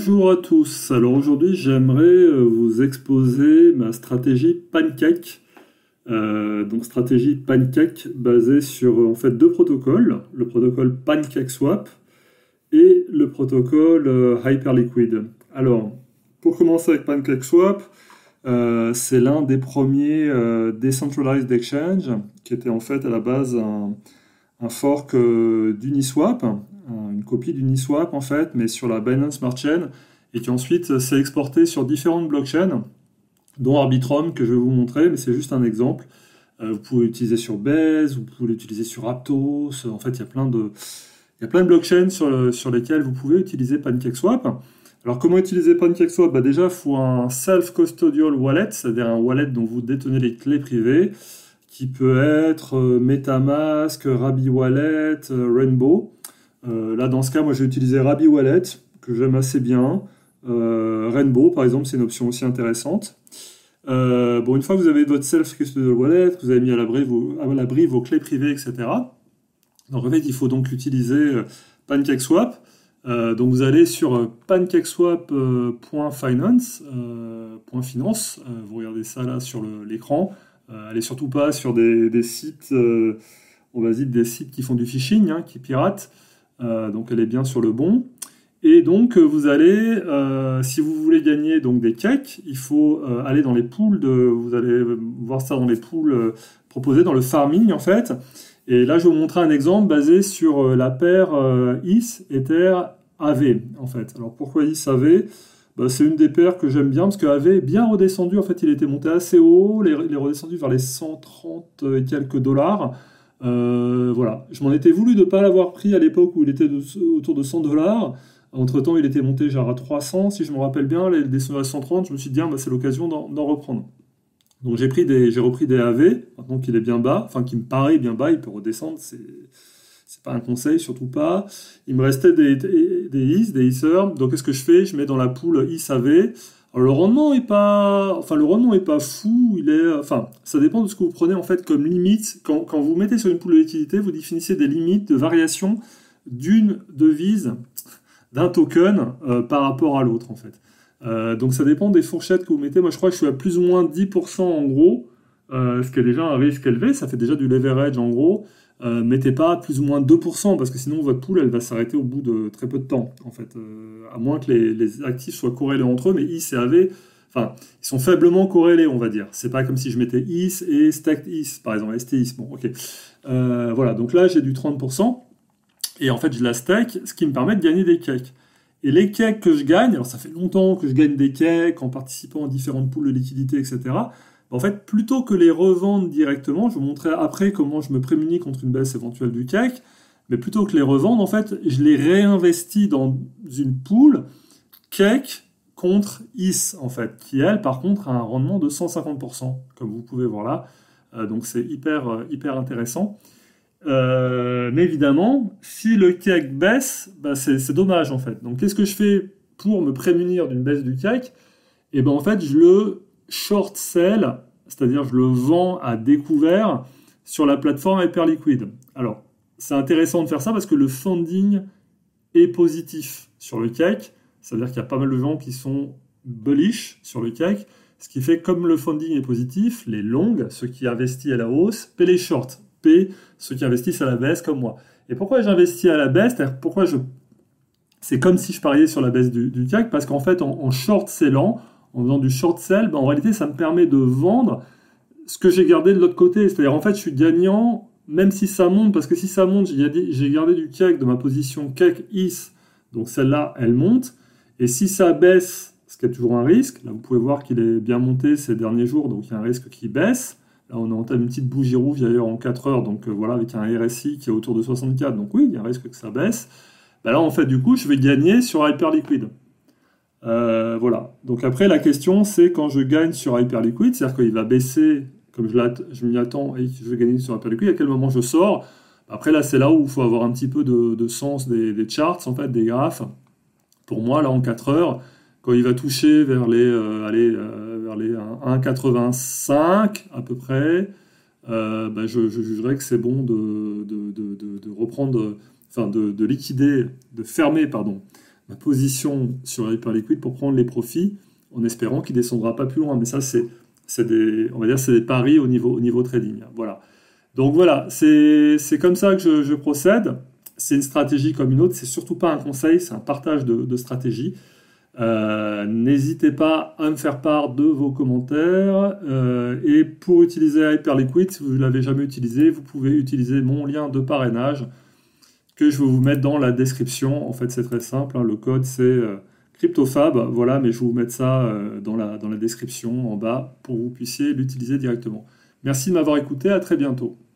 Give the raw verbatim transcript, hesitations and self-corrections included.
Bonjour à tous. Alors aujourd'hui, j'aimerais euh, vous exposer ma stratégie Pancake. Euh, donc stratégie Pancake basée sur euh, en fait deux protocoles, le protocole PancakeSwap et le protocole euh, Hyperliquid. Alors, pour commencer avec PancakeSwap, euh, c'est l'un des premiers euh, decentralized exchange qui était en fait à la base un, un fork euh, d'Uniswap, un- une copie d'Uniswap en fait, mais sur la Binance Smart Chain, et qui ensuite s'est exporté sur différentes blockchains, dont Arbitrum que je vais vous montrer, mais c'est juste un exemple. Euh, vous pouvez l'utiliser sur Base, vous pouvez l'utiliser sur Aptos. En fait, il y a plein de, il y a plein de blockchains sur, le- sur lesquelles vous pouvez utiliser PancakeSwap. Alors, comment utiliser PancakeSwap? Bah, déjà, il faut un self-custodial wallet, c'est-à-dire un wallet dont vous détenez les clés privées, qui peut être euh, MetaMask, Rabi Wallet, euh, Rainbow. Euh, là, dans ce cas, moi, j'ai utilisé Rabi Wallet, que j'aime assez bien. Euh, Rainbow, par exemple, c'est une option aussi intéressante. Euh, bon, une fois que vous avez votre self-custodial wallet, que vous avez mis à l'abri vos, à l'abri vos clés privées, et cetera. Donc, en fait, il faut donc utiliser euh, PancakeSwap. Euh, donc, vous allez sur euh, pancakeswap.finance, euh, point finance. Euh, vous regardez ça là sur le- l'écran. Euh, allez surtout pas sur des, des sites, euh, on va dire des sites qui font du phishing, hein, qui piratent. Euh, donc, elle est bien sur le bon. Et donc, euh, vous allez, euh, si vous voulez gagner donc des cakes, il faut euh, aller dans les pools de, vous allez voir ça dans les pools euh, proposés dans le farming en fait. Et là, je vais vous montrer un exemple basé sur euh, la paire euh, E T H, Ether, A V en fait. Alors pourquoi E T H, A V? Bah, c'est une des paires que j'aime bien parce que A V est bien redescendu. En fait, il était monté assez haut, il est il est redescendu vers les cent trente et quelques dollars. Euh, voilà, je m'en étais voulu de ne pas l'avoir pris à l'époque où il était de- autour de cent dollars. Entre-temps, il était monté genre à trois cents, si je me rappelle bien, les descendu à cent trente, je me suis dit, ah, bah, c'est l'occasion d'en d'en reprendre. Donc j'ai pris des, j'ai repris des A V, maintenant qu'il est bien bas, enfin qui me paraît bien bas, il peut redescendre, c'est c'est pas un conseil, surtout pas. Il me restait des, des, des I S, des Ether, donc qu'est-ce que je fais? Je mets dans la pool I S A V. Alors le rendement est pas, enfin le rendement est pas fou, il est, enfin ça dépend de ce que vous prenez en fait comme limite. Quand, quand vous mettez sur une pool de liquidité, vous définissez des limites de variation d'une devise, d'un token euh, par rapport à l'autre en fait. Euh, donc ça dépend des fourchettes que vous mettez. Moi je crois que je suis à plus ou moins dix pour cent en gros, euh, ce qui est déjà un risque élevé, ça fait déjà du leverage en gros. Euh, mettez pas plus ou moins deux pour cent parce que sinon votre pool elle va s'arrêter au bout de très peu de temps en fait. Euh, à moins que les, les actifs soient corrélés entre eux, mais I S et A V, enfin ils sont faiblement corrélés on va dire. C'est pas comme si je mettais I S et Stacked I S par exemple, S T I S. Bon ok. Euh, voilà, donc là j'ai du trente pour cent. Et en fait, je la stack, ce qui me permet de gagner des cakes. Et les cakes que je gagne, alors ça fait longtemps que je gagne des cakes en participant à différentes poules de liquidité, et cetera. En fait, plutôt que les revendre directement, je vous montrerai après comment je me prémunis contre une baisse éventuelle du cake, mais plutôt que les revendre, en fait, je les réinvestis dans une pool cake contre I S, en fait, qui elle, par contre, a un rendement de cent cinquante pour cent, comme vous pouvez voir là. Euh, donc c'est hyper, euh, hyper intéressant. Euh, mais évidemment, si le C A C baisse, bah c'est c'est dommage en fait. Donc qu'est-ce que je fais pour me prémunir d'une baisse du C A C? Et ben en fait, je le short sell, c'est-à-dire je le vends à découvert sur la plateforme Hyperliquid. Alors, c'est intéressant de faire ça parce que le funding est positif sur le C A C. C'est-à-dire qu'il y a pas mal de gens qui sont bullish sur le C A C. Ce qui fait, comme le funding est positif, les longs, ceux qui investissent à la hausse, paient les shorts, paient ceux qui investissent à la baisse comme moi. Et pourquoi j'investis à la baisse? C'est-à-dire pourquoi je... C'est comme si je pariais sur la baisse du, du C A C, parce qu'en fait, en, en short sellant, en faisant du short sell, ben, en réalité, ça me permet de vendre ce que j'ai gardé de l'autre côté. C'est-à-dire, en fait, je suis gagnant, même si ça monte, parce que si ça monte, j'ai gardé, j'ai gardé du C A C de ma position C A C I S, donc celle-là, elle monte. Et si ça baisse, ce qui est toujours un risque, là, vous pouvez voir qu'il est bien monté ces derniers jours, donc il y a un risque qui baisse. Là, on entame une petite bougie rouge d'ailleurs en quatre heures, donc euh, voilà, avec un R S I qui est autour de soixante-quatre, donc oui, il y a un risque que ça baisse. Bah là, en fait, du coup, je vais gagner sur Hyperliquid. Euh, voilà. Donc après, la question, c'est quand je gagne sur Hyperliquid, c'est-à-dire qu'il va baisser, comme je, je m'y attends, et que je vais gagner sur Hyperliquid, à quel moment je sors? Après, là, c'est là où il faut avoir un petit peu de, de sens des, des charts, en fait, des graphes. Pour moi, là, en quatre heures, quand il va toucher vers les, euh, allez, euh, vers les un virgule quatre-vingt-cinq à peu près, euh, bah, je, je jugerais que c'est bon de, de, de, de, de reprendre, enfin de, de liquider, de fermer, pardon, ma position sur Hyperliquid pour prendre les profits en espérant qu'il ne descendra pas plus loin. Mais ça, c'est, c'est des, on va dire, c'est des paris au niveau, au niveau trading. Voilà. Donc voilà, c'est, c'est comme ça que je, je procède. C'est une stratégie comme une autre. C'est surtout pas un conseil, c'est un partage de, de stratégie. Euh, n'hésitez pas à me faire part de vos commentaires. Euh, et pour utiliser Hyperliquid, si vous ne l'avez jamais utilisé, vous pouvez utiliser mon lien de parrainage que je vais vous mettre dans la description. En fait, c'est très simple, hein. Le code, c'est euh, CryptoFab. Voilà, mais je vais vous mettre ça euh, dans la, dans la description en bas pour que vous puissiez l'utiliser directement. Merci de m'avoir écouté. À très bientôt.